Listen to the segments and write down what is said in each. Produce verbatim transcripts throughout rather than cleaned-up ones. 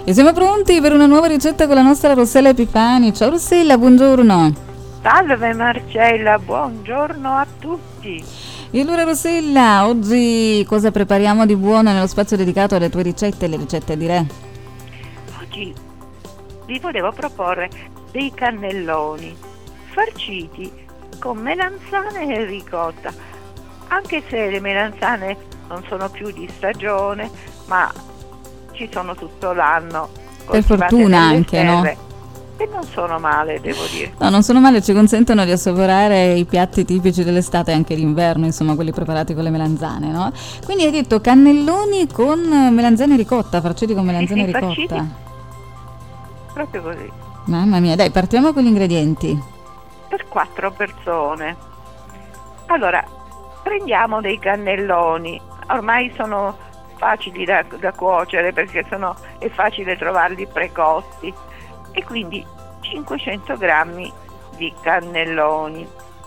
E siamo pronti per una nuova ricetta con la nostra Rossella Epifani. Ciao Rossella, buongiorno. Salve Marcella, buongiorno a tutti. E allora Rossella, oggi cosa prepariamo di buono nello spazio dedicato alle tue ricette, le ricette di Re? Oggi vi volevo proporre dei cannelloni farciti con melanzane e ricotta, anche se le melanzane non sono più di stagione, ma ci sono tutto l'anno. Per fortuna anche, terre, no? E non sono male, devo dire. No, non sono male, ci consentono di assaporare i piatti tipici dell'estate e anche d'inverno, insomma quelli preparati con le melanzane, no? Quindi hai detto cannelloni con melanzane e ricotta, farciti con melanzane sì, sì, e ricotta. Farciti, proprio così. Mamma mia, dai, partiamo con gli ingredienti. Per quattro persone. Allora, prendiamo dei cannelloni, ormai sono facili da, da cuocere perché sono, è facile trovarli precotti, e quindi cinquecento grammi di cannelloni,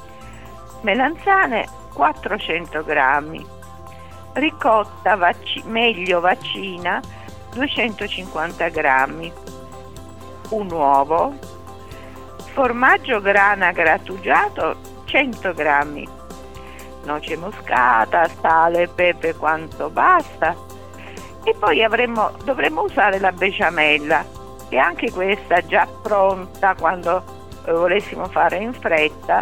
melanzane quattrocento grammi, ricotta vac- meglio vaccina duecentocinquanta grammi, un uovo, formaggio grana grattugiato cento grammi, noce moscata, sale, pepe quanto basta, e poi avremo, dovremo usare la besciamella, che anche questa già pronta quando eh, volessimo fare in fretta,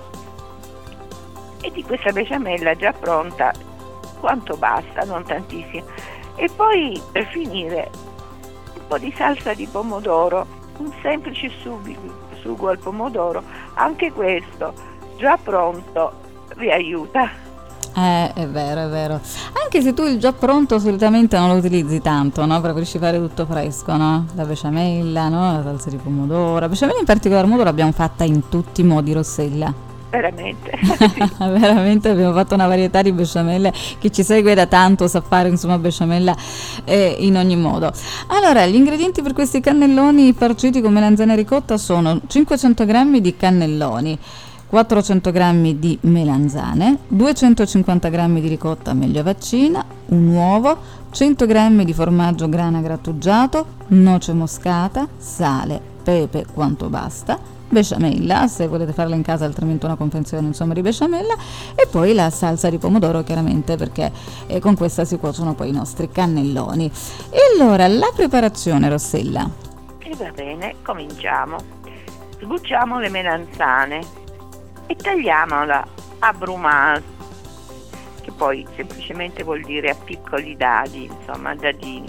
e di questa besciamella già pronta quanto basta, non tantissimo. E poi per finire un po' di salsa di pomodoro, un semplice sugo, sugo al pomodoro, anche questo già pronto vi aiuta. Eh, è vero, è vero. Anche se tu il già pronto solitamente non lo utilizzi tanto, no? Preferisci fare tutto fresco, no? La besciamella, no? La salsa di pomodoro. La besciamella in particolar modo l'abbiamo fatta in tutti i modi, Rossella. Veramente. Veramente abbiamo fatto una varietà di besciamelle. Chi ci segue da tanto sa fare insomma besciamella eh, in ogni modo. Allora, gli ingredienti per questi cannelloni farciti con melanzane e ricotta sono cinquecento grammi di cannelloni, quattrocento grammi di melanzane, duecentocinquanta grammi di ricotta meglio vaccina, un uovo, cento grammi di formaggio grana grattugiato, noce moscata, sale, pepe quanto basta, besciamella, se volete farla in casa, altrimenti una confezione insomma di besciamella, e poi la salsa di pomodoro, chiaramente, perché eh, con questa si cuociono poi i nostri cannelloni. E allora la preparazione, Rossella. E va bene, cominciamo. Sbucciamo le melanzane e tagliamola a brumage, che poi semplicemente vuol dire a piccoli dadi, insomma a dadini.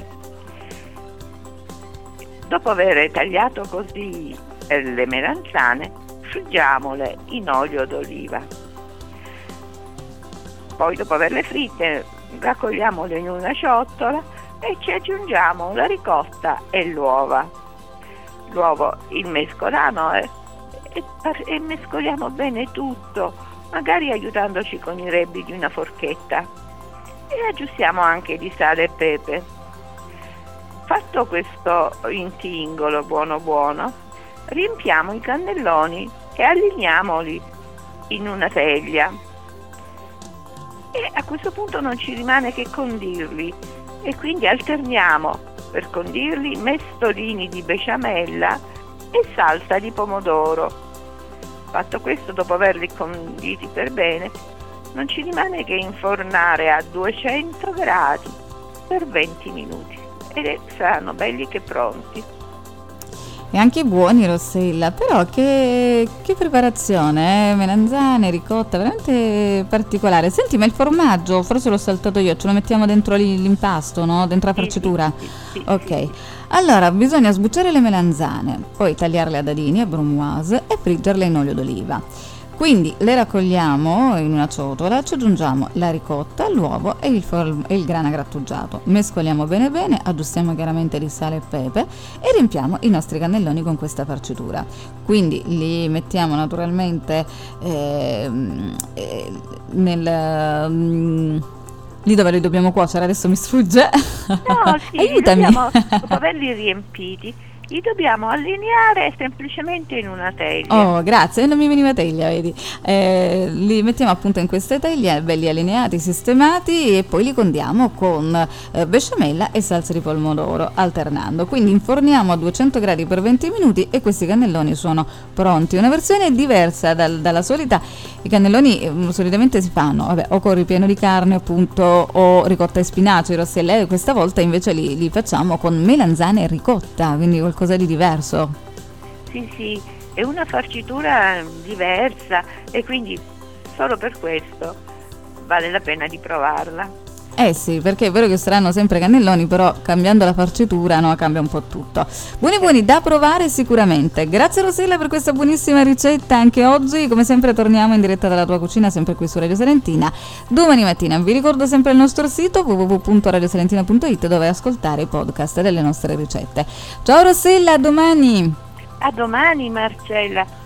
Dopo aver tagliato così eh, le melanzane, friggiamole in olio d'oliva. Poi dopo averle fritte raccogliamole in una ciotola e ci aggiungiamo la ricotta e l'uova. L'uovo il mescolano eh, e, e mescoliamo bene tutto, magari aiutandoci con i rebbi di una forchetta, e aggiustiamo anche di sale e pepe. Fatto questo intingolo buono buono, riempiamo i cannelloni e allineiamoli in una teglia, e a questo punto non ci rimane che condirli, e quindi alterniamo per condirli mestolini di besciamella e salsa di pomodoro. Fatto questo, dopo averli conditi per bene, non ci rimane che infornare a duecento gradi per venti minuti, ed saranno belli che pronti. E anche buoni, Rossella, però che, che preparazione, eh? Melanzane, ricotta, veramente particolare. Senti, ma il formaggio, forse l'ho saltato io, ce lo mettiamo dentro l'impasto, no? Dentro la farcitura? Sì, sì, sì, ok, sì. Allora bisogna sbucciare le melanzane, poi tagliarle a dadini, a brunoise, e friggerle in olio d'oliva. Quindi le raccogliamo in una ciotola, ci aggiungiamo la ricotta, l'uovo e il, for- e il grana grattugiato, mescoliamo bene bene, aggiustiamo chiaramente di sale e pepe e riempiamo i nostri cannelloni con questa farcitura. Quindi li mettiamo naturalmente eh, eh, nel... Mm, lì dove li dobbiamo cuocere, adesso mi sfugge. No, sì, Aiutami. dobbiamo, dopo averli riempiti, li dobbiamo allineare semplicemente in una teglia. Oh, grazie, non mi veniva teglia, vedi. Eh, li mettiamo appunto in queste teglie, belli allineati, sistemati, e poi li condiamo con eh, besciamella e salsa di pomodoro, alternando. Quindi inforniamo a duecento gradi per venti minuti e questi cannelloni sono pronti. Una versione diversa dal, dalla solita. I cannelloni eh, solitamente si fanno, vabbè, o con ripieno di carne appunto, o ricotta e spinaci, rosselle. Questa volta invece li, li facciamo con melanzane e ricotta, quindi qualcosa di diverso. Sì, sì, è una farcitura diversa e quindi solo per questo vale la pena di provarla. Eh sì, perché è vero che saranno sempre cannelloni, però cambiando la farcitura, no, cambia un po' tutto. Buoni buoni, da provare sicuramente. Grazie Rossella per questa buonissima ricetta anche oggi. Come sempre torniamo in diretta dalla tua cucina, sempre qui su Radio Salentina, domani mattina. Vi ricordo sempre il nostro sito w w w punto radio salentina punto it, dove ascoltare i podcast delle nostre ricette. Ciao Rossella, a domani! A domani Marcella!